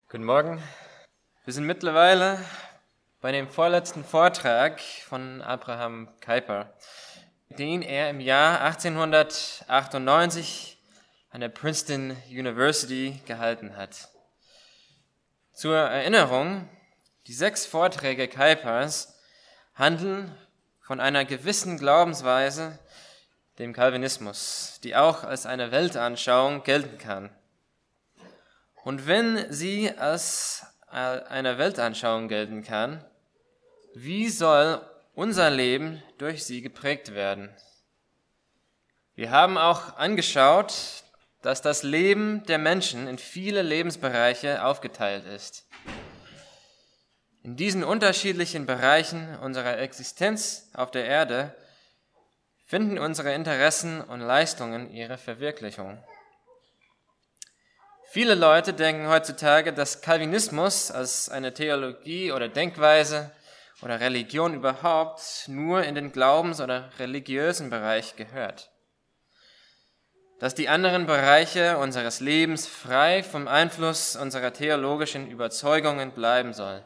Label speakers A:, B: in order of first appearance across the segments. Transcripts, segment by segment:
A: Guten Morgen. Wir sind mittlerweile bei dem vorletzten Vortrag von Abraham Kuyper, den er im Jahr 1898 an der Princeton University gehalten hat. Zur Erinnerung, die 6 Vorträge Kuypers handeln von einer gewissen Glaubensweise, dem Calvinismus, die auch als eine Weltanschauung gelten kann. Und wenn sie als eine Weltanschauung gelten kann, wie soll unser Leben durch sie geprägt werden? Wir haben auch angeschaut, dass das Leben der Menschen in viele Lebensbereiche aufgeteilt ist. In diesen unterschiedlichen Bereichen unserer Existenz auf der Erde finden unsere Interessen und Leistungen ihre Verwirklichung. Viele Leute denken heutzutage, dass Calvinismus als eine Theologie oder Denkweise oder Religion überhaupt nur in den Glaubens- oder religiösen Bereich gehört. Dass die anderen Bereiche unseres Lebens frei vom Einfluss unserer theologischen Überzeugungen bleiben sollen.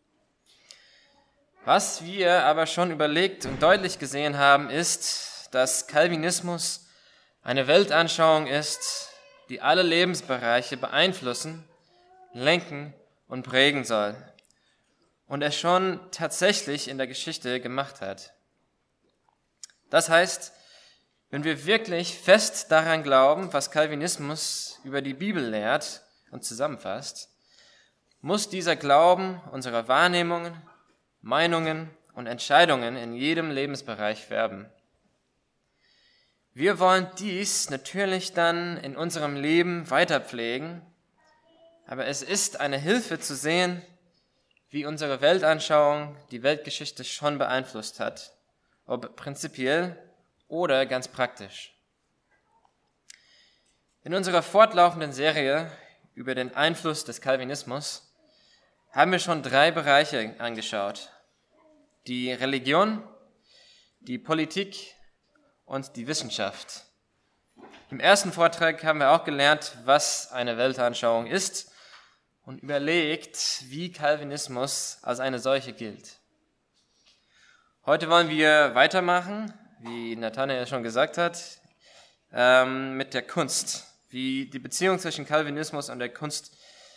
A: Was wir aber schon überlegt und deutlich gesehen haben, ist, dass Calvinismus eine Weltanschauung ist, die alle Lebensbereiche beeinflussen, lenken und prägen soll und es schon tatsächlich in der Geschichte gemacht hat. Das heißt, wenn wir wirklich fest daran glauben, was Calvinismus über die Bibel lehrt und zusammenfasst, muss dieser Glauben unsere Wahrnehmungen, Meinungen und Entscheidungen in jedem Lebensbereich färben. Wir wollen dies natürlich dann in unserem Leben weiter pflegen, aber es ist eine Hilfe zu sehen, wie unsere Weltanschauung die Weltgeschichte schon beeinflusst hat, ob prinzipiell oder ganz praktisch. In unserer fortlaufenden Serie über den Einfluss des Calvinismus haben wir schon 3 Bereiche angeschaut: die Religion, die Politik und die Wissenschaft. Im ersten Vortrag haben wir auch gelernt, was eine Weltanschauung ist und überlegt, wie Calvinismus als eine solche gilt. Heute wollen wir weitermachen, wie Nathanael schon gesagt hat, mit der Kunst, wie die Beziehung zwischen Calvinismus und der Kunst,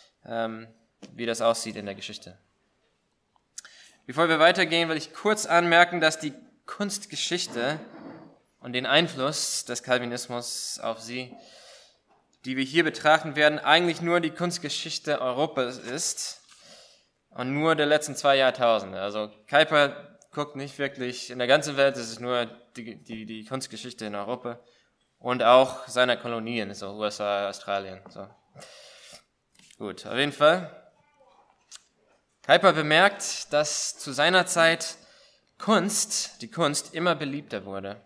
A: wie das aussieht in der Geschichte. Bevor wir weitergehen, will ich kurz anmerken, dass die Kunstgeschichte und den Einfluss des Calvinismus auf sie, die wir hier betrachten werden, eigentlich nur die Kunstgeschichte Europas ist und nur der letzten 2 Jahrtausende. Also Kuyper guckt nicht wirklich in der ganzen Welt, es ist nur die Kunstgeschichte in Europa und auch seiner Kolonien, so USA, Australien. So. Gut, auf jeden Fall. Kuyper bemerkt, dass zu seiner Zeit die Kunst immer beliebter wurde.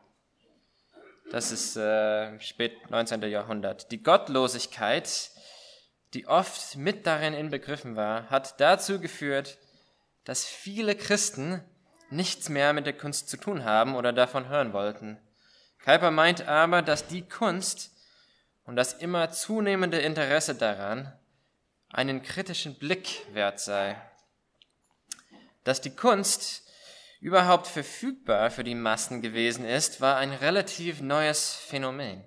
A: Das ist spät 19. Jahrhundert. Die Gottlosigkeit, die oft mit darin inbegriffen war, hat dazu geführt, dass viele Christen nichts mehr mit der Kunst zu tun haben oder davon hören wollten. Kuyper meint aber, dass die Kunst und das immer zunehmende Interesse daran einen kritischen Blick wert sei. Dass die Kunst überhaupt verfügbar für die Massen gewesen ist, war ein relativ neues Phänomen.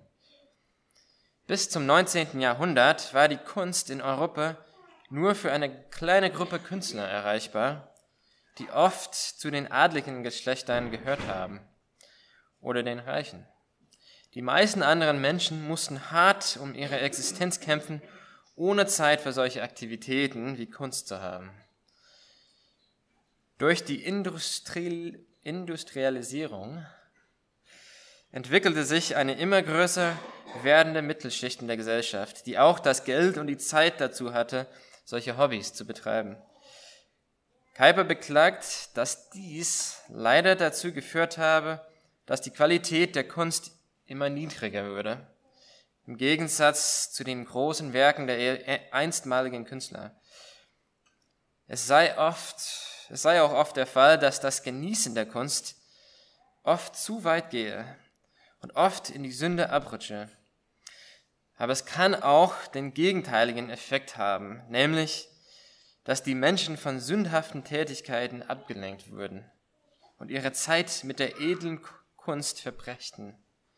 A: Bis zum 19. Jahrhundert war die Kunst in Europa nur für eine kleine Gruppe Künstler erreichbar, die oft zu den adligen Geschlechtern gehört haben oder den Reichen. Die meisten anderen Menschen mussten hart um ihre Existenz kämpfen, ohne Zeit für solche Aktivitäten wie Kunst zu haben. Durch die Industrialisierung entwickelte sich eine immer größer werdende Mittelschicht in der Gesellschaft, die auch das Geld und die Zeit dazu hatte, solche Hobbys zu betreiben. Kuyper beklagt, dass dies leider dazu geführt habe, dass die Qualität der Kunst immer niedriger würde, im Gegensatz zu den großen Werken der einstmaligen Künstler. Es sei auch oft der Fall, dass das Genießen der Kunst oft zu weit gehe und oft in die Sünde abrutsche. Aber es kann auch den gegenteiligen Effekt haben, nämlich, dass die Menschen von sündhaften Tätigkeiten abgelenkt würden und ihre Zeit mit der edlen Kunst verbrächten.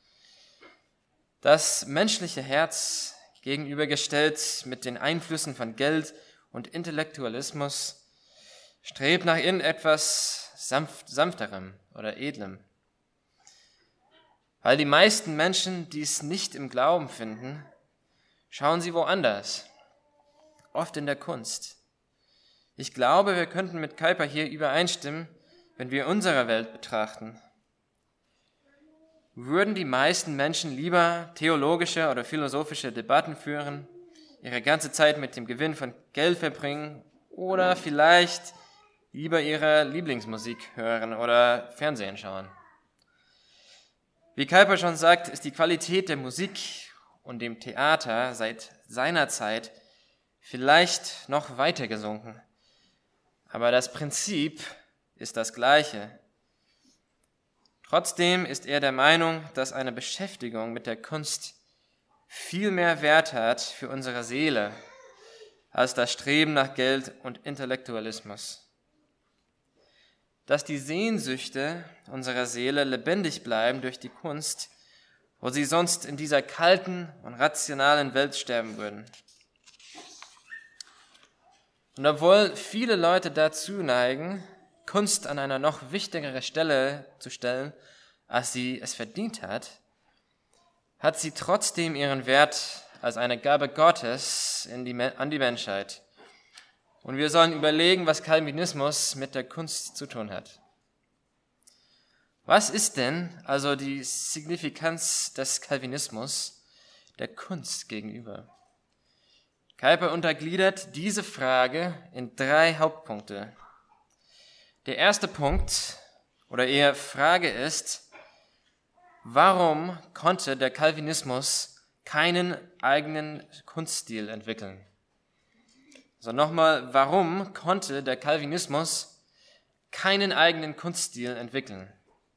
A: Das menschliche Herz, gegenübergestellt mit den Einflüssen von Geld und Intellektualismus, strebt nach irgendetwas Sanfterem oder Edlem. Weil die meisten Menschen dies nicht im Glauben finden, schauen sie woanders, oft in der Kunst. Ich glaube, wir könnten mit Kuyper hier übereinstimmen, wenn wir unsere Welt betrachten. Würden die meisten Menschen lieber theologische oder philosophische Debatten führen, ihre ganze Zeit mit dem Gewinn von Geld verbringen oder vielleicht lieber ihre Lieblingsmusik hören oder Fernsehen schauen? Wie Kuyper schon sagt, ist die Qualität der Musik und dem Theater seit seiner Zeit vielleicht noch weiter gesunken. Aber das Prinzip ist das gleiche. Trotzdem ist er der Meinung, dass eine Beschäftigung mit der Kunst viel mehr Wert hat für unsere Seele als das Streben nach Geld und Intellektualismus. Dass die Sehnsüchte unserer Seele lebendig bleiben durch die Kunst, wo sie sonst in dieser kalten und rationalen Welt sterben würden. Und obwohl viele Leute dazu neigen, Kunst an einer noch wichtigere Stelle zu stellen, als sie es verdient hat, hat sie trotzdem ihren Wert als eine Gabe Gottes an die Menschheit. Und wir sollen überlegen, was Calvinismus mit der Kunst zu tun hat. Was ist denn also die Signifikanz des Calvinismus der Kunst gegenüber? Kuyper untergliedert diese Frage in 3 Hauptpunkte. Der erste Punkt oder eher Frage ist, warum konnte der Calvinismus keinen eigenen Kunststil entwickeln? Also nochmal, warum konnte der Calvinismus keinen eigenen Kunststil entwickeln?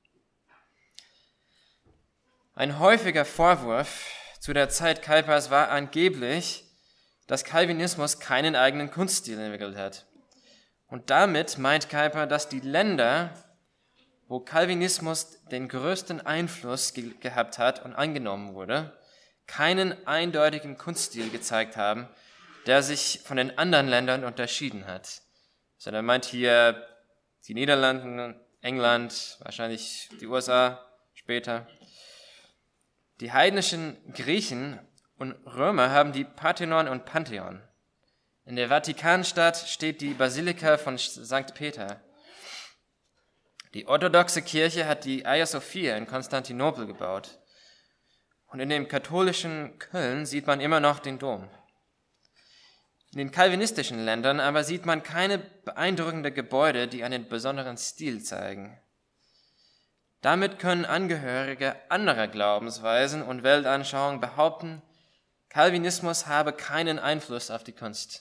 A: Ein häufiger Vorwurf zu der Zeit Kuypers war angeblich, dass Calvinismus keinen eigenen Kunststil entwickelt hat. Und damit meint Kuyper, dass die Länder, wo Calvinismus den größten Einfluss gehabt hat und angenommen wurde, keinen eindeutigen Kunststil gezeigt haben, der sich von den anderen Ländern unterschieden hat. Also er meint hier die Niederlande, England, wahrscheinlich die USA später. Die heidnischen Griechen und Römer haben die Parthenon und Pantheon. In der Vatikanstadt steht die Basilika von St. Peter. Die orthodoxe Kirche hat die Hagia Sophia in Konstantinopel gebaut. Und in dem katholischen Köln sieht man immer noch den Dom. In den calvinistischen Ländern aber sieht man keine beeindruckenden Gebäude, die einen besonderen Stil zeigen. Damit können Angehörige anderer Glaubensweisen und Weltanschauungen behaupten, Calvinismus habe keinen Einfluss auf die Kunst.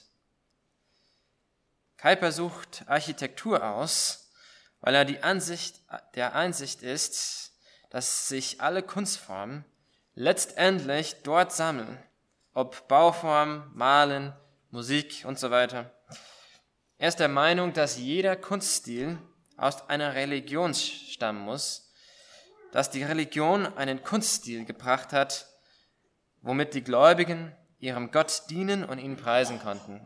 A: Kuyper sucht Architektur aus, weil er der Einsicht ist, dass sich alle Kunstformen letztendlich dort sammeln, ob Bauform, Malen, Musik und so weiter. Er ist der Meinung, dass jeder Kunststil aus einer Religion stammen muss, dass die Religion einen Kunststil gebracht hat, womit die Gläubigen ihrem Gott dienen und ihn preisen konnten.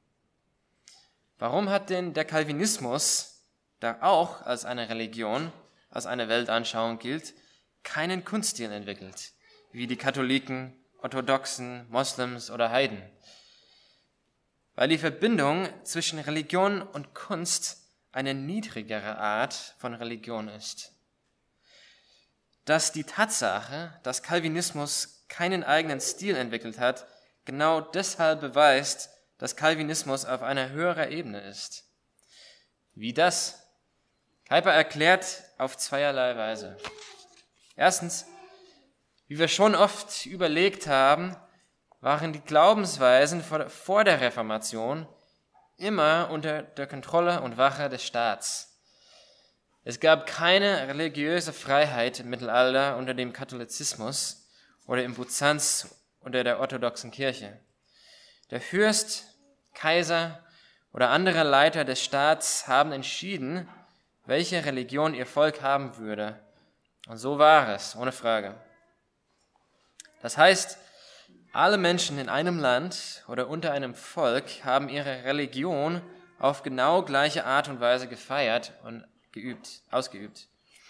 A: Warum hat denn der Calvinismus, der auch als eine Religion, als eine Weltanschauung gilt, keinen Kunststil entwickelt, wie die Katholiken, Orthodoxen, Moslems oder Heiden? Weil die Verbindung zwischen Religion und Kunst eine niedrigere Art von Religion ist. Dass die Tatsache, dass Calvinismus keinen eigenen Stil entwickelt hat, genau deshalb beweist, dass Calvinismus auf einer höheren Ebene ist. Wie das? Kuyper erklärt auf zweierlei Weise. Erstens, wie wir schon oft überlegt haben, waren die Glaubensweisen vor der Reformation immer unter der Kontrolle und Wache des Staats. Es gab keine religiöse Freiheit im Mittelalter unter dem Katholizismus oder im Byzanz unter der orthodoxen Kirche. Der Fürst, Kaiser oder andere Leiter des Staats haben entschieden, welche Religion ihr Volk haben würde. Und so war es, ohne Frage. Das heißt, alle Menschen in einem Land oder unter einem Volk haben ihre Religion auf genau gleiche Art und Weise gefeiert und ausgeübt.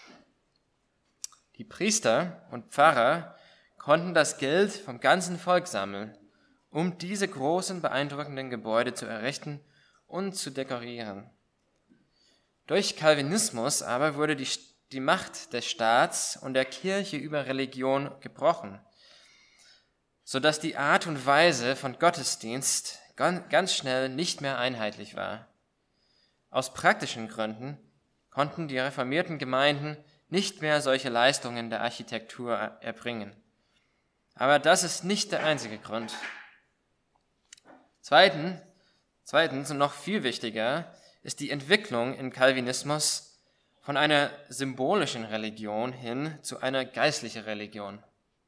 A: Die Priester und Pfarrer konnten das Geld vom ganzen Volk sammeln, um diese großen, beeindruckenden Gebäude zu errichten und zu dekorieren. Durch Calvinismus aber wurde die Macht des Staats und der Kirche über Religion gebrochen, sodass die Art und Weise von Gottesdienst ganz schnell nicht mehr einheitlich war. Aus praktischen Gründen konnten die reformierten Gemeinden nicht mehr solche Leistungen der Architektur erbringen. Aber das ist nicht der einzige Grund. Zweitens und noch viel wichtiger ist die Entwicklung im Calvinismus von einer symbolischen Religion hin zu einer geistlichen Religion.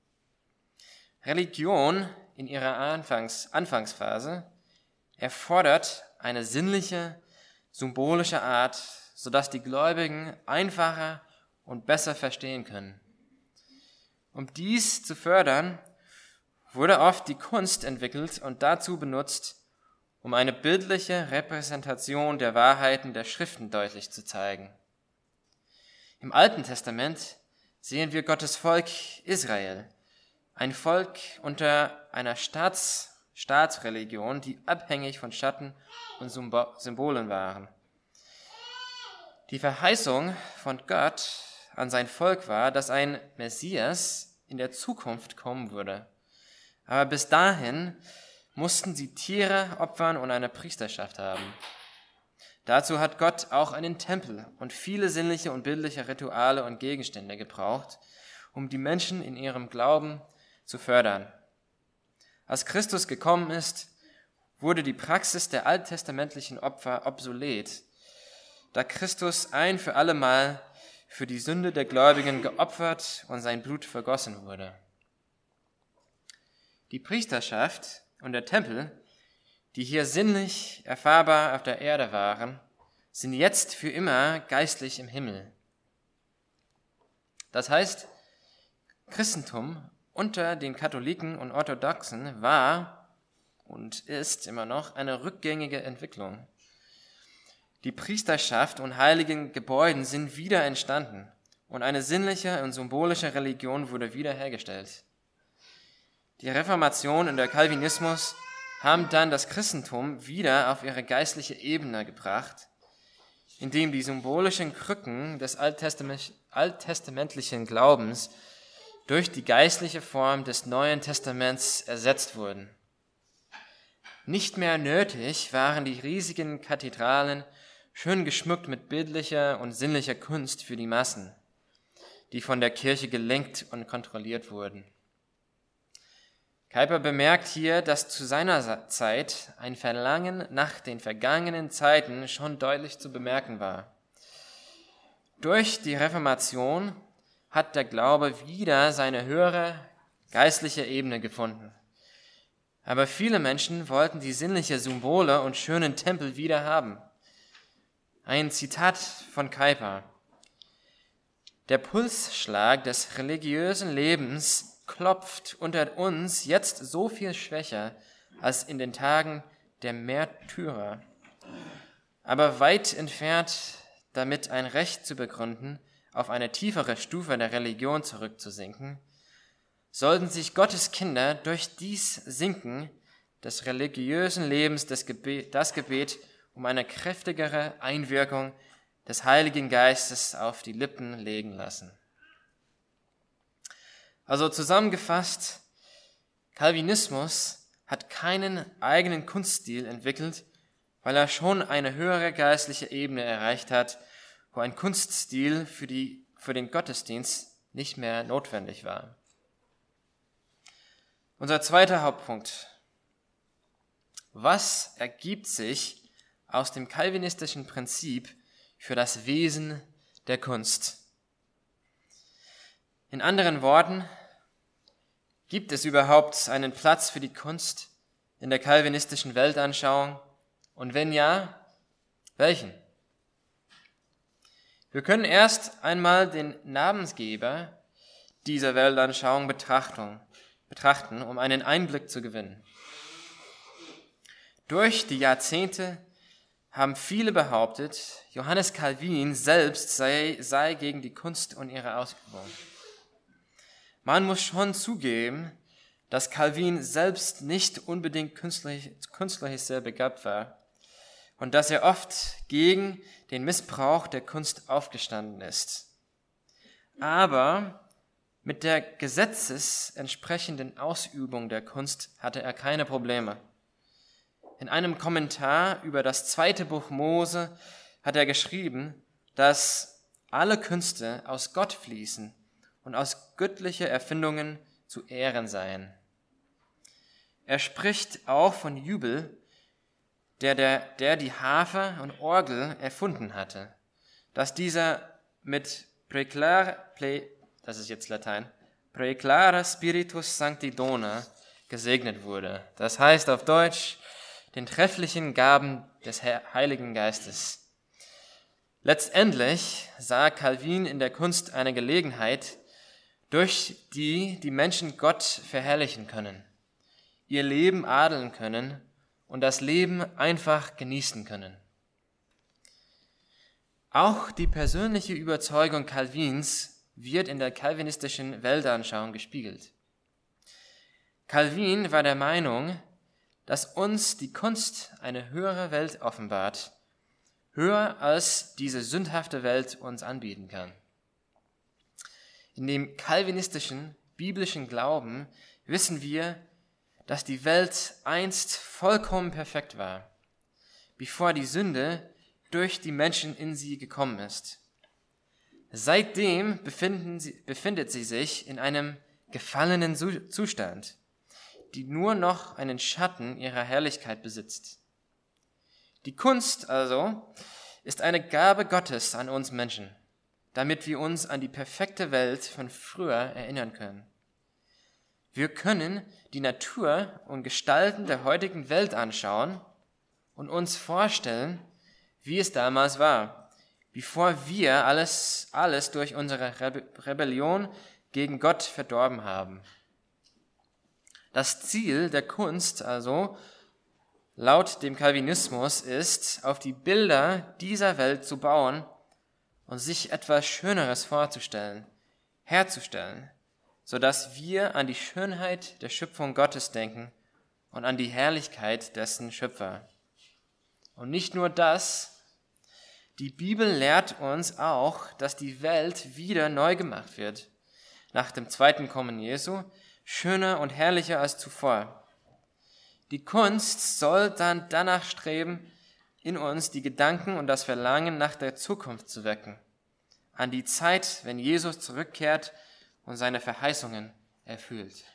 A: Religion in ihrer Anfangsphase erfordert eine sinnliche, symbolische Art, sodass die Gläubigen einfacher und besser verstehen können. Um dies zu fördern, wurde oft die Kunst entwickelt und dazu benutzt, um eine bildliche Repräsentation der Wahrheiten der Schriften deutlich zu zeigen. Im Alten Testament sehen wir Gottes Volk Israel, ein Volk unter einer Staatsreligion, die abhängig von Schatten und Symbolen waren. Die Verheißung von Gott an sein Volk war, dass ein Messias in der Zukunft kommen würde. Aber bis dahin mussten sie Tiere opfern und eine Priesterschaft haben. Dazu hat Gott auch einen Tempel und viele sinnliche und bildliche Rituale und Gegenstände gebraucht, um die Menschen in ihrem Glauben zu fördern. Als Christus gekommen ist, wurde die Praxis der alttestamentlichen Opfer obsolet, da Christus ein für alle Mal für die Sünde der Gläubigen geopfert und sein Blut vergossen wurde. Die Priesterschaft und der Tempel, die hier sinnlich erfahrbar auf der Erde waren, sind jetzt für immer geistlich im Himmel. Das heißt, Christentum unter den Katholiken und Orthodoxen war und ist immer noch eine rückgängige Entwicklung. Die Priesterschaft und heiligen Gebäude sind wieder entstanden und eine sinnliche und symbolische Religion wurde wiederhergestellt. Die Reformation und der Calvinismus haben dann das Christentum wieder auf ihre geistliche Ebene gebracht, indem die symbolischen Krücken des alttestamentlichen Glaubens durch die geistliche Form des Neuen Testaments ersetzt wurden. Nicht mehr nötig waren die riesigen Kathedralen, schön geschmückt mit bildlicher und sinnlicher Kunst für die Massen, die von der Kirche gelenkt und kontrolliert wurden. Kuyper bemerkt hier, dass zu seiner Zeit ein Verlangen nach den vergangenen Zeiten schon deutlich zu bemerken war. Durch die Reformation hat der Glaube wieder seine höhere geistliche Ebene gefunden. Aber viele Menschen wollten die sinnlichen Symbole und schönen Tempel wieder haben. Ein Zitat von Kuyper: Der Pulsschlag des religiösen Lebens klopft unter uns jetzt so viel schwächer als in den Tagen der Märtyrer. Aber weit entfernt, damit ein Recht zu begründen, auf eine tiefere Stufe der Religion zurückzusinken, sollten sich Gottes Kinder durch dies Sinken des religiösen Lebens das Gebet um eine kräftigere Einwirkung des Heiligen Geistes auf die Lippen legen lassen. Also zusammengefasst, Calvinismus hat keinen eigenen Kunststil entwickelt, weil er schon eine höhere geistliche Ebene erreicht hat, wo ein Kunststil für den Gottesdienst nicht mehr notwendig war. Unser zweiter Hauptpunkt: Was ergibt sich aus dem calvinistischen Prinzip für das Wesen der Kunst? In anderen Worten, Gibt es überhaupt einen Platz für die Kunst in der calvinistischen Weltanschauung? Und wenn ja, welchen? Wir können erst einmal den Namensgeber dieser Weltanschauung betrachten, um einen Einblick zu gewinnen. Durch die Jahrzehnte haben viele behauptet, Johannes Calvin selbst sei gegen die Kunst und ihre Ausübung. Man muss schon zugeben, dass Calvin selbst nicht unbedingt künstlerisch sehr begabt war und dass er oft gegen den Missbrauch der Kunst aufgestanden ist. Aber mit der gesetzesentsprechenden Ausübung der Kunst hatte er keine Probleme. In einem Kommentar über das 2. Buch Mose hat er geschrieben, dass alle Künste aus Gott fließen und aus göttlicher Erfindungen zu Ehren seien. Er spricht auch von Jubel, der die Harfe und Orgel erfunden hatte, dass dieser mit das ist jetzt Latein, Praeclara Spiritus Sancti Dona gesegnet wurde. Das heißt auf Deutsch, den trefflichen Gaben des Heiligen Geistes. Letztendlich sah Calvin in der Kunst eine Gelegenheit, durch die die Menschen Gott verherrlichen können, ihr Leben adeln können und das Leben einfach genießen können. Auch die persönliche Überzeugung Calvins wird in der calvinistischen Weltanschauung gespiegelt. Calvin war der Meinung, dass uns die Kunst eine höhere Welt offenbart, höher als diese sündhafte Welt uns anbieten kann. In dem calvinistischen, biblischen Glauben wissen wir, dass die Welt einst vollkommen perfekt war, bevor die Sünde durch die Menschen in sie gekommen ist. Seitdem befindet sie sich in einem gefallenen Zustand, die nur noch einen Schatten ihrer Herrlichkeit besitzt. Die Kunst also ist eine Gabe Gottes an uns Menschen, damit wir uns an die perfekte Welt von früher erinnern können. Wir können die Natur und Gestalten der heutigen Welt anschauen und uns vorstellen, wie es damals war, bevor wir alles durch unsere Rebellion gegen Gott verdorben haben. Das Ziel der Kunst also, laut dem Calvinismus, ist, auf die Bilder dieser Welt zu bauen und sich etwas Schöneres herzustellen, sodass wir an die Schönheit der Schöpfung Gottes denken und an die Herrlichkeit dessen Schöpfer. Und nicht nur das, die Bibel lehrt uns auch, dass die Welt wieder neu gemacht wird, nach dem zweiten Kommen Jesu, schöner und herrlicher als zuvor. Die Kunst soll dann danach streben, in uns die Gedanken und das Verlangen nach der Zukunft zu wecken, an die Zeit, wenn Jesus zurückkehrt und seine Verheißungen erfüllt.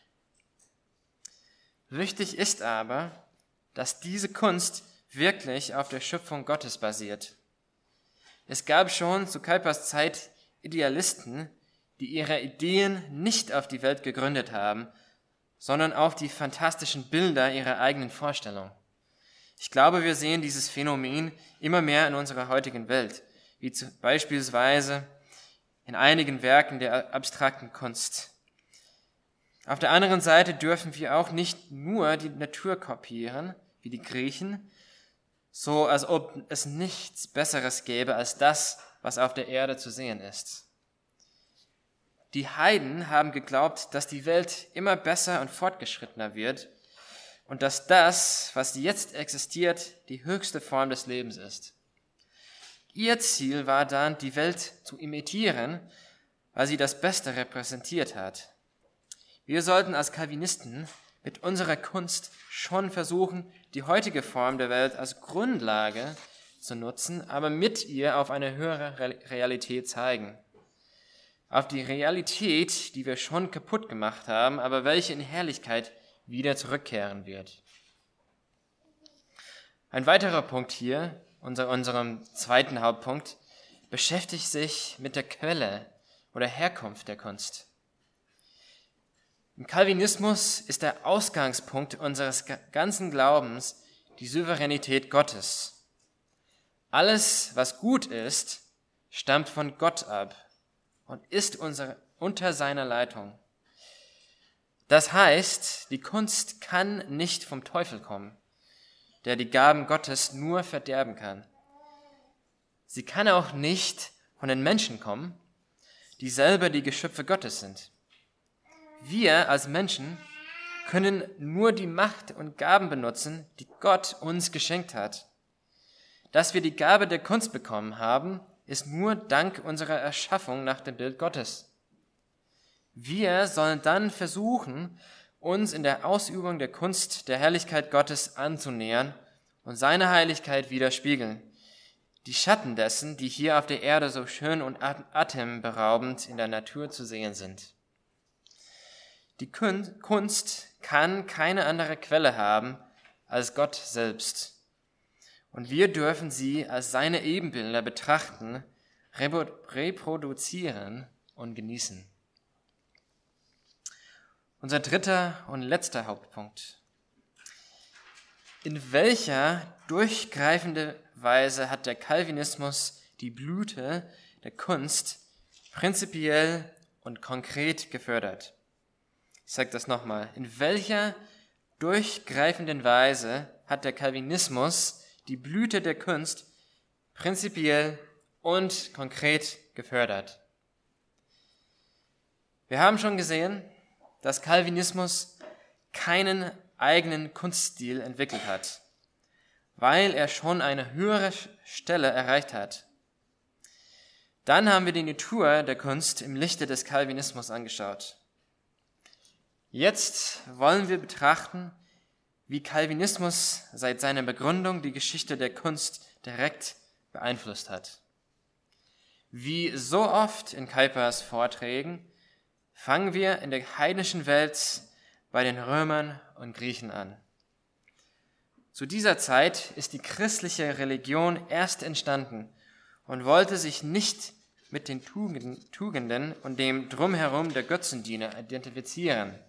A: Wichtig ist aber, dass diese Kunst wirklich auf der Schöpfung Gottes basiert. Es gab schon zu Kuypers Zeit Idealisten, die ihre Ideen nicht auf die Welt gegründet haben, sondern auf die fantastischen Bilder ihrer eigenen Vorstellung. Ich glaube, wir sehen dieses Phänomen immer mehr in unserer heutigen Welt, wie beispielsweise in einigen Werken der abstrakten Kunst. Auf der anderen Seite dürfen wir auch nicht nur die Natur kopieren, wie die Griechen, so als ob es nichts Besseres gäbe als das, was auf der Erde zu sehen ist. Die Heiden haben geglaubt, dass die Welt immer besser und fortgeschrittener wird und dass das, was jetzt existiert, die höchste Form des Lebens ist. Ihr Ziel war dann, die Welt zu imitieren, weil sie das Beste repräsentiert hat. Wir sollten als Calvinisten mit unserer Kunst schon versuchen, die heutige Form der Welt als Grundlage zu nutzen, aber mit ihr auf eine höhere Realität zeigen. Auf die Realität, die wir schon kaputt gemacht haben, aber welche in Herrlichkeit wieder zurückkehren wird. Ein weiterer Punkt hier, unserem zweiten Hauptpunkt, beschäftigt sich mit der Quelle oder Herkunft der Kunst. Im Calvinismus ist der Ausgangspunkt unseres ganzen Glaubens die Souveränität Gottes. Alles, was gut ist, stammt von Gott ab und ist unter seiner Leitung. Das heißt, die Kunst kann nicht vom Teufel kommen, der die Gaben Gottes nur verderben kann. Sie kann auch nicht von den Menschen kommen, die selber die Geschöpfe Gottes sind. Wir als Menschen können nur die Macht und Gaben benutzen, die Gott uns geschenkt hat. Dass wir die Gabe der Kunst bekommen haben, ist nur dank unserer Erschaffung nach dem Bild Gottes. Wir sollen dann versuchen, uns in der Ausübung der Kunst der Herrlichkeit Gottes anzunähern und seine Heiligkeit widerspiegeln. Die Schatten dessen, die hier auf der Erde so schön und atemberaubend in der Natur zu sehen sind. Die Kunst kann keine andere Quelle haben als Gott selbst. Und wir dürfen sie als seine Ebenbilder betrachten, reproduzieren und genießen. Unser dritter und letzter Hauptpunkt. In welcher durchgreifenden Weise hat der Calvinismus die Blüte der Kunst prinzipiell und konkret gefördert? Ich sage das nochmal. In welcher durchgreifenden Weise hat der Calvinismus die Blüte der Kunst prinzipiell und konkret gefördert? Wir haben schon gesehen, dass Calvinismus keinen eigenen Kunststil entwickelt hat, weil er schon eine höhere Stelle erreicht hat. Dann haben wir die Natur der Kunst im Lichte des Calvinismus angeschaut. Jetzt wollen wir betrachten, wie Calvinismus seit seiner Begründung die Geschichte der Kunst direkt beeinflusst hat. Wie so oft in Kuipers Vorträgen fangen wir in der heidnischen Welt bei den Römern und Griechen an. Zu dieser Zeit ist die christliche Religion erst entstanden und wollte sich nicht mit den Tugenden und dem Drumherum der Götzendiener identifizieren.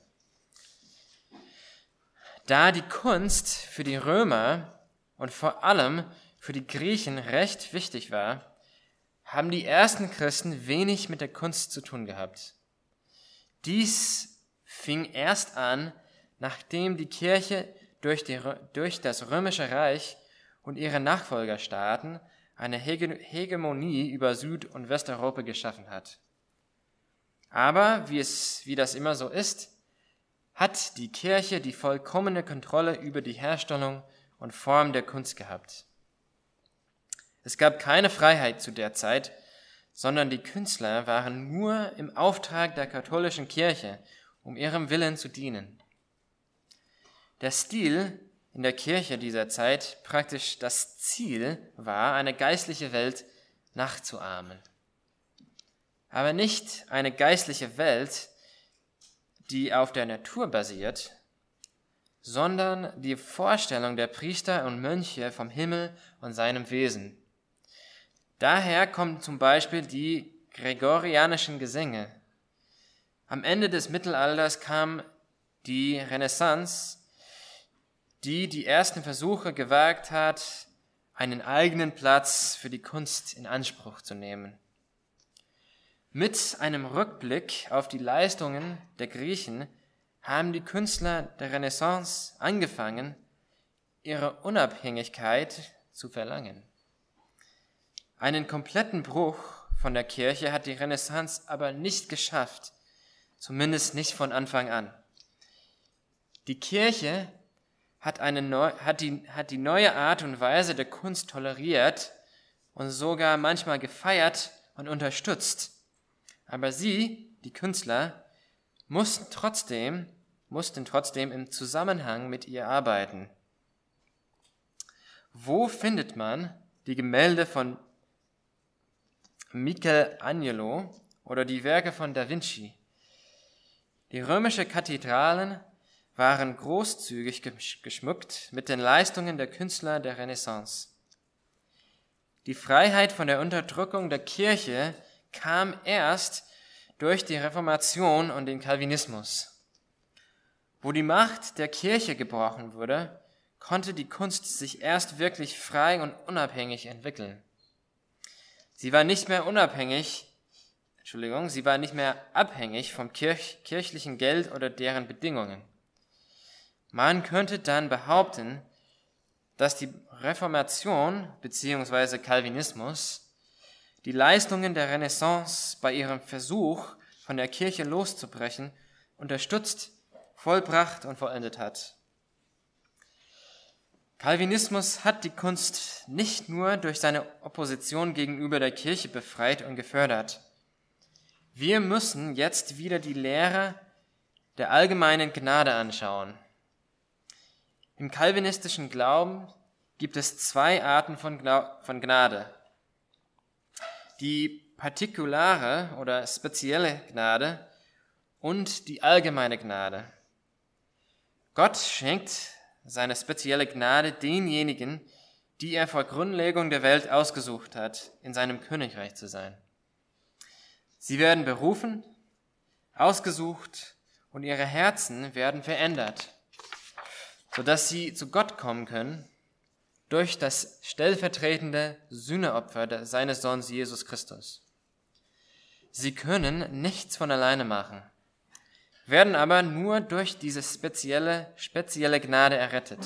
A: Da die Kunst für die Römer und vor allem für die Griechen recht wichtig war, haben die ersten Christen wenig mit der Kunst zu tun gehabt. Dies fing erst an, nachdem die Kirche durch das Römische Reich und ihre Nachfolgerstaaten eine Hegemonie über Süd- und Westeuropa geschaffen hat. Aber, wie das immer so ist, hat die Kirche die vollkommene Kontrolle über die Herstellung und Form der Kunst gehabt. Es gab keine Freiheit zu der Zeit, sondern die Künstler waren nur im Auftrag der katholischen Kirche, um ihrem Willen zu dienen. Der Stil in der Kirche dieser Zeit praktisch das Ziel war, eine geistliche Welt nachzuahmen. Aber nicht eine geistliche Welt, die auf der Natur basiert, sondern die Vorstellung der Priester und Mönche vom Himmel und seinem Wesen. Daher kommen zum Beispiel die gregorianischen Gesänge. Am Ende des Mittelalters kam die Renaissance, die ersten Versuche gewagt hat, einen eigenen Platz für die Kunst in Anspruch zu nehmen. Mit einem Rückblick auf die Leistungen der Griechen haben die Künstler der Renaissance angefangen, ihre Unabhängigkeit zu verlangen. Einen kompletten Bruch von der Kirche hat die Renaissance aber nicht geschafft, zumindest nicht von Anfang an. Die Kirche hat die neue Art und Weise der Kunst toleriert und sogar manchmal gefeiert und unterstützt. Aber sie, die Künstler, mussten trotzdem im Zusammenhang mit ihr arbeiten. Wo findet man die Gemälde von Michelangelo oder die Werke von Da Vinci? Die römischen Kathedralen waren großzügig geschmückt mit den Leistungen der Künstler der Renaissance. Die Freiheit von der Unterdrückung der Kirche kam erst durch die Reformation und den Calvinismus. Wo die Macht der Kirche gebrochen wurde, konnte die Kunst sich erst wirklich frei und unabhängig entwickeln. Sie war nicht mehr abhängig vom kirchlichen Geld oder deren Bedingungen. Man könnte dann behaupten, dass die Reformation bzw. Calvinismus die Leistungen der Renaissance bei ihrem Versuch, von der Kirche loszubrechen, unterstützt, vollbracht und vollendet hat. Calvinismus hat die Kunst nicht nur durch seine Opposition gegenüber der Kirche befreit und gefördert. Wir müssen jetzt wieder die Lehre der allgemeinen Gnade anschauen. Im calvinistischen Glauben gibt es zwei Arten von Gnade. Die partikulare oder spezielle Gnade und die allgemeine Gnade. Gott schenkt seine spezielle Gnade denjenigen, die er vor Grundlegung der Welt ausgesucht hat, in seinem Königreich zu sein. Sie werden berufen, ausgesucht und ihre Herzen werden verändert, sodass sie zu Gott kommen können durch das stellvertretende Sühneopfer seines Sohnes Jesus Christus. Sie können nichts von alleine machen, werden aber nur durch diese spezielle Gnade errettet.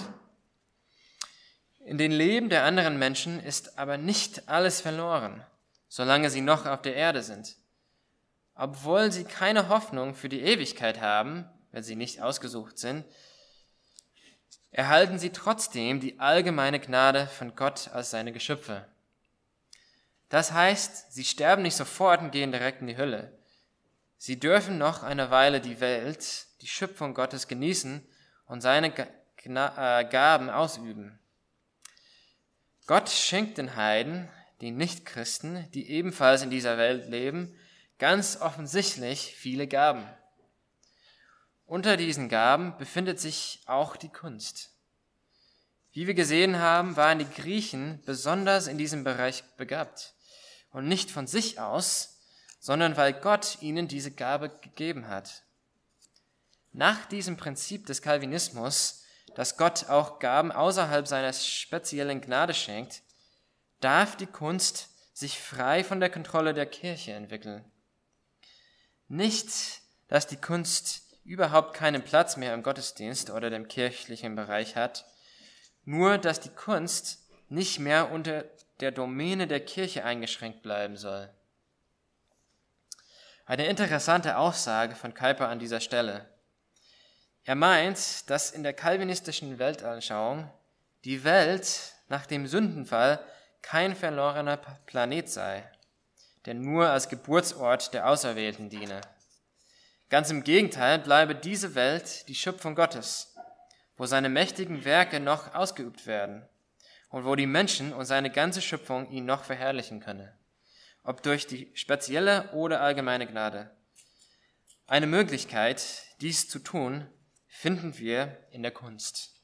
A: In den Leben der anderen Menschen ist aber nicht alles verloren, solange sie noch auf der Erde sind. Obwohl sie keine Hoffnung für die Ewigkeit haben, wenn sie nicht ausgesucht sind, erhalten sie trotzdem die allgemeine Gnade von Gott als seine Geschöpfe. Das heißt, sie sterben nicht sofort und gehen direkt in die Hölle. Sie dürfen noch eine Weile die Welt, die Schöpfung Gottes genießen und seine Gaben ausüben. Gott schenkt den Heiden, den Nichtchristen, die ebenfalls in dieser Welt leben, ganz offensichtlich viele Gaben. Unter diesen Gaben befindet sich auch die Kunst. Wie wir gesehen haben, waren die Griechen besonders in diesem Bereich begabt. Und nicht von sich aus, sondern weil Gott ihnen diese Gabe gegeben hat. Nach diesem Prinzip des Calvinismus, dass Gott auch Gaben außerhalb seiner speziellen Gnade schenkt, darf die Kunst sich frei von der Kontrolle der Kirche entwickeln. Nicht, dass die Kunst überhaupt keinen Platz mehr im Gottesdienst oder dem kirchlichen Bereich hat, nur dass die Kunst nicht mehr unter der Domäne der Kirche eingeschränkt bleiben soll. Eine interessante Aussage von Kuyper an dieser Stelle. Er meint, dass in der calvinistischen Weltanschauung die Welt nach dem Sündenfall kein verlorener Planet sei, der nur als Geburtsort der Auserwählten diene. Ganz im Gegenteil bleibe diese Welt die Schöpfung Gottes, wo seine mächtigen Werke noch ausgeübt werden und wo die Menschen und seine ganze Schöpfung ihn noch verherrlichen könne, ob durch die spezielle oder allgemeine Gnade. Eine Möglichkeit, dies zu tun, finden wir in der Kunst.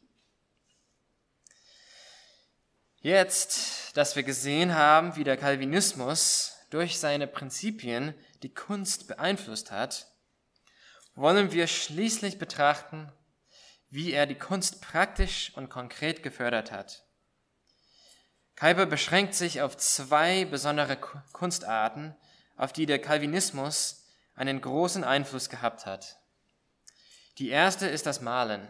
A: Jetzt, dass wir gesehen haben, wie der Calvinismus durch seine Prinzipien die Kunst beeinflusst hat, wollen wir schließlich betrachten, wie er die Kunst praktisch und konkret gefördert hat. Kuyper beschränkt sich auf zwei besondere Kunstarten, auf die der Calvinismus einen großen Einfluss gehabt hat. Die erste ist das Malen.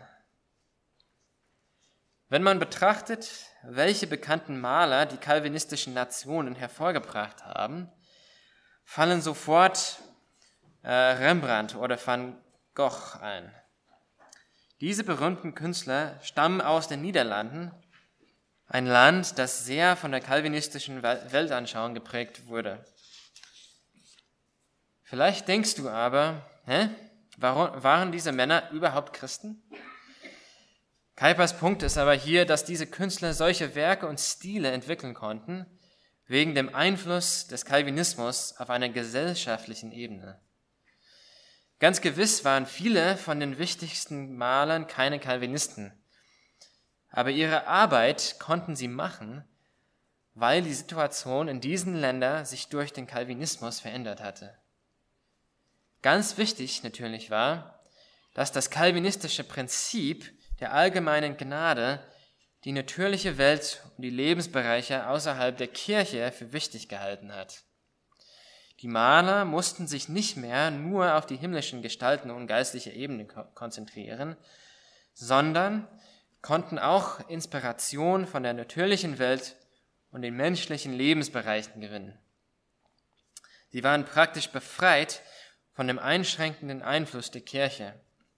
A: Wenn man betrachtet, welche bekannten Maler die calvinistischen Nationen hervorgebracht haben, fallen sofort Rembrandt oder Van Gogh ein. Diese berühmten Künstler stammen aus den Niederlanden, ein Land, das sehr von der calvinistischen Weltanschauung geprägt wurde. Vielleicht denkst du aber, waren diese Männer überhaupt Christen? Kuypers Punkt ist aber hier, dass diese Künstler solche Werke und Stile entwickeln konnten, wegen dem Einfluss des Calvinismus auf einer gesellschaftlichen Ebene. Ganz gewiss waren viele von den wichtigsten Malern keine Calvinisten, aber ihre Arbeit konnten sie machen, weil die Situation in diesen Ländern sich durch den Calvinismus verändert hatte. Ganz wichtig natürlich war, dass das calvinistische Prinzip der allgemeinen Gnade die natürliche Welt und die Lebensbereiche außerhalb der Kirche für wichtig gehalten hat. Die Maler mussten sich nicht mehr nur auf die himmlischen Gestalten und geistliche Ebene konzentrieren, sondern konnten auch Inspiration von der natürlichen Welt und den menschlichen Lebensbereichen gewinnen. Sie waren praktisch befreit von dem einschränkenden Einfluss der Kirche.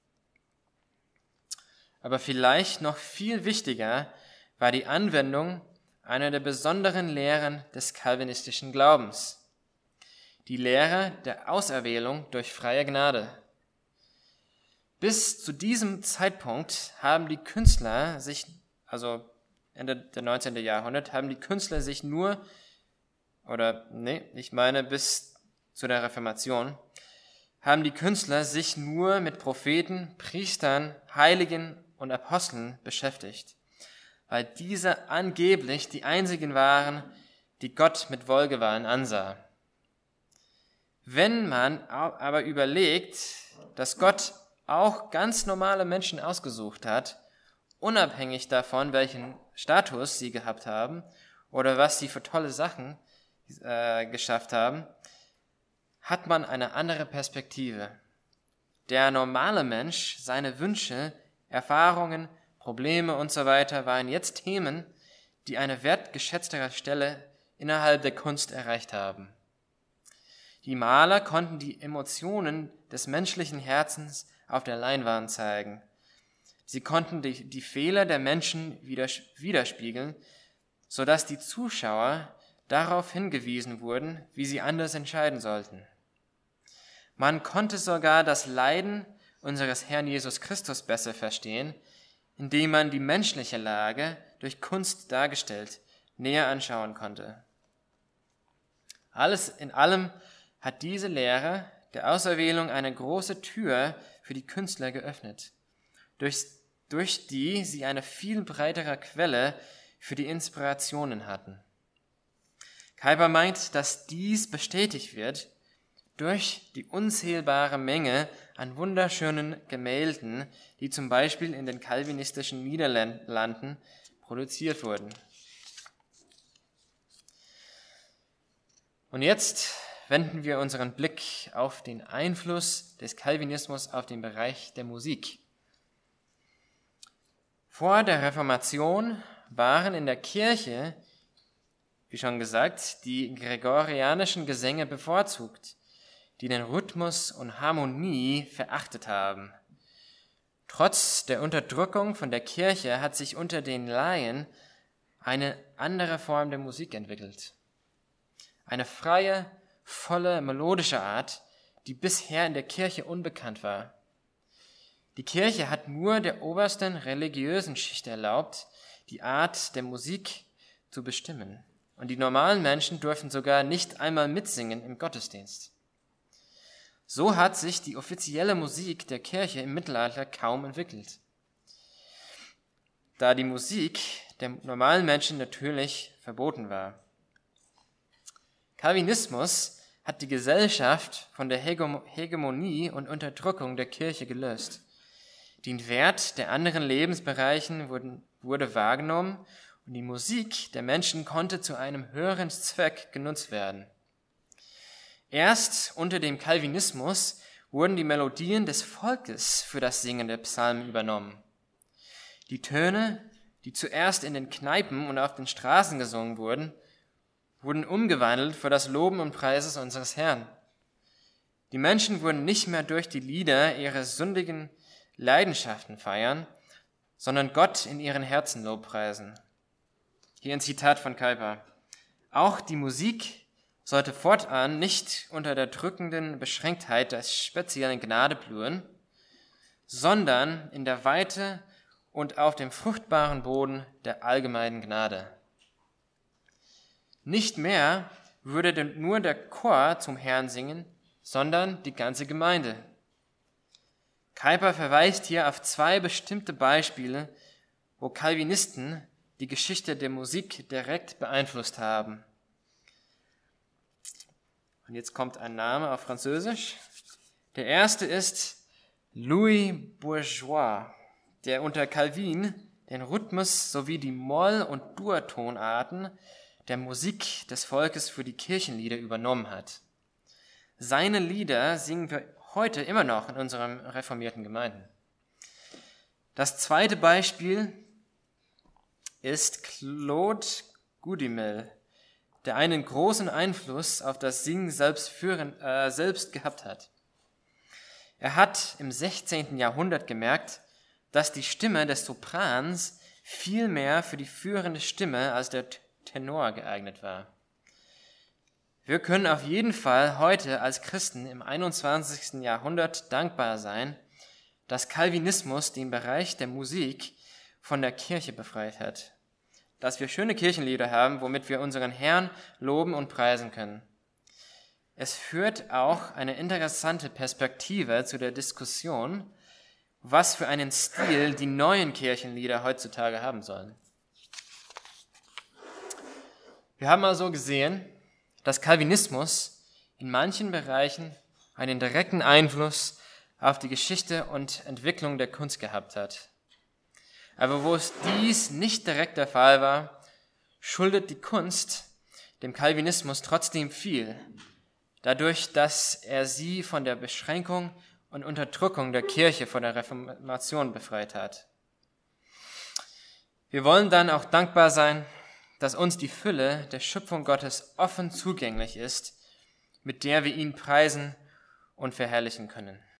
A: Aber vielleicht noch viel wichtiger war die Anwendung einer der besonderen Lehren des calvinistischen Glaubens, die Lehre der Auserwählung durch freie Gnade. Bis zu diesem Zeitpunkt haben die Künstler sich, also Ende des 19. Jahrhunderts, bis zu der Reformation, haben die Künstler sich nur mit Propheten, Priestern, Heiligen und Aposteln beschäftigt, weil diese angeblich die einzigen waren, die Gott mit Wohlgefallen ansah. Wenn man aber überlegt, dass Gott auch ganz normale Menschen ausgesucht hat, unabhängig davon, welchen Status sie gehabt haben oder was sie für tolle Sachen geschafft haben, hat man eine andere Perspektive. Der normale Mensch, seine Wünsche, Erfahrungen, Probleme und so weiter waren jetzt Themen, die eine wertgeschätztere Stelle innerhalb der Kunst erreicht haben. Die Maler konnten die Emotionen des menschlichen Herzens auf der Leinwand zeigen. Sie konnten die Fehler der Menschen widerspiegeln, sodass die Zuschauer darauf hingewiesen wurden, wie sie anders entscheiden sollten. Man konnte sogar das Leiden unseres Herrn Jesus Christus besser verstehen, indem man die menschliche Lage durch Kunst dargestellt näher anschauen konnte. Alles in allem hat diese Lehre der Auserwählung eine große Tür für die Künstler geöffnet, durch die sie eine viel breitere Quelle für die Inspirationen hatten. Kuyper meint, dass dies bestätigt wird durch die unzählbare Menge an wunderschönen Gemälden, die zum Beispiel in den calvinistischen Niederlanden produziert wurden. Und jetzt wenden wir unseren Blick auf den Einfluss des Calvinismus auf den Bereich der Musik. Vor der Reformation waren in der Kirche, wie schon gesagt, die gregorianischen Gesänge bevorzugt, die den Rhythmus und Harmonie verachtet haben. Trotz der Unterdrückung von der Kirche hat sich unter den Laien eine andere Form der Musik entwickelt. Eine freie, volle, melodische Art, die bisher in der Kirche unbekannt war. Die Kirche hat nur der obersten religiösen Schicht erlaubt, die Art der Musik zu bestimmen. Und die normalen Menschen durften sogar nicht einmal mitsingen im Gottesdienst. So hat sich die offizielle Musik der Kirche im Mittelalter kaum entwickelt, da die Musik der normalen Menschen natürlich verboten war. Calvinismus hat die Gesellschaft von der Hegemonie und Unterdrückung der Kirche gelöst. Den Wert der anderen Lebensbereichen wurde wahrgenommen und die Musik der Menschen konnte zu einem höheren Zweck genutzt werden. Erst unter dem Calvinismus wurden die Melodien des Volkes für das Singen der Psalmen übernommen. Die Töne, die zuerst in den Kneipen und auf den Straßen gesungen wurden umgewandelt für das Loben und Preises unseres Herrn. Die Menschen wurden nicht mehr durch die Lieder ihre sündigen Leidenschaften feiern, sondern Gott in ihren Herzen lobpreisen. Hier ein Zitat von Kuyper. Auch die Musik sollte fortan nicht unter der drückenden Beschränktheit der speziellen Gnade blühen, sondern in der Weite und auf dem fruchtbaren Boden der allgemeinen Gnade. Nicht mehr würde nur der Chor zum Herrn singen, sondern die ganze Gemeinde. Kuyper verweist hier auf zwei bestimmte Beispiele, wo Calvinisten die Geschichte der Musik direkt beeinflusst haben. Und jetzt kommt ein Name auf Französisch. Der erste ist Louis Bourgeois, der unter Calvin den Rhythmus sowie die Moll- und Dur-Tonarten der Musik des Volkes für die Kirchenlieder übernommen hat. Seine Lieder singen wir heute immer noch in unseren reformierten Gemeinden. Das zweite Beispiel ist Claude Goudimel, der einen großen Einfluss auf das Singen selbst gehabt hat. Er hat im 16. Jahrhundert gemerkt, dass die Stimme des Soprans viel mehr für die führende Stimme als der Tenor geeignet war. Wir können auf jeden Fall heute als Christen im 21. Jahrhundert dankbar sein, dass Calvinismus den Bereich der Musik von der Kirche befreit hat. Dass wir schöne Kirchenlieder haben, womit wir unseren Herrn loben und preisen können. Es führt auch eine interessante Perspektive zu der Diskussion, was für einen Stil die neuen Kirchenlieder heutzutage haben sollen. Wir haben also gesehen, dass Calvinismus in manchen Bereichen einen direkten Einfluss auf die Geschichte und Entwicklung der Kunst gehabt hat. Aber wo es dies nicht direkt der Fall war, schuldet die Kunst dem Calvinismus trotzdem viel, dadurch, dass er sie von der Beschränkung und Unterdrückung der Kirche vor der Reformation befreit hat. Wir wollen dann auch dankbar sein, dass uns die Fülle der Schöpfung Gottes offen zugänglich ist, mit der wir ihn preisen und verherrlichen können.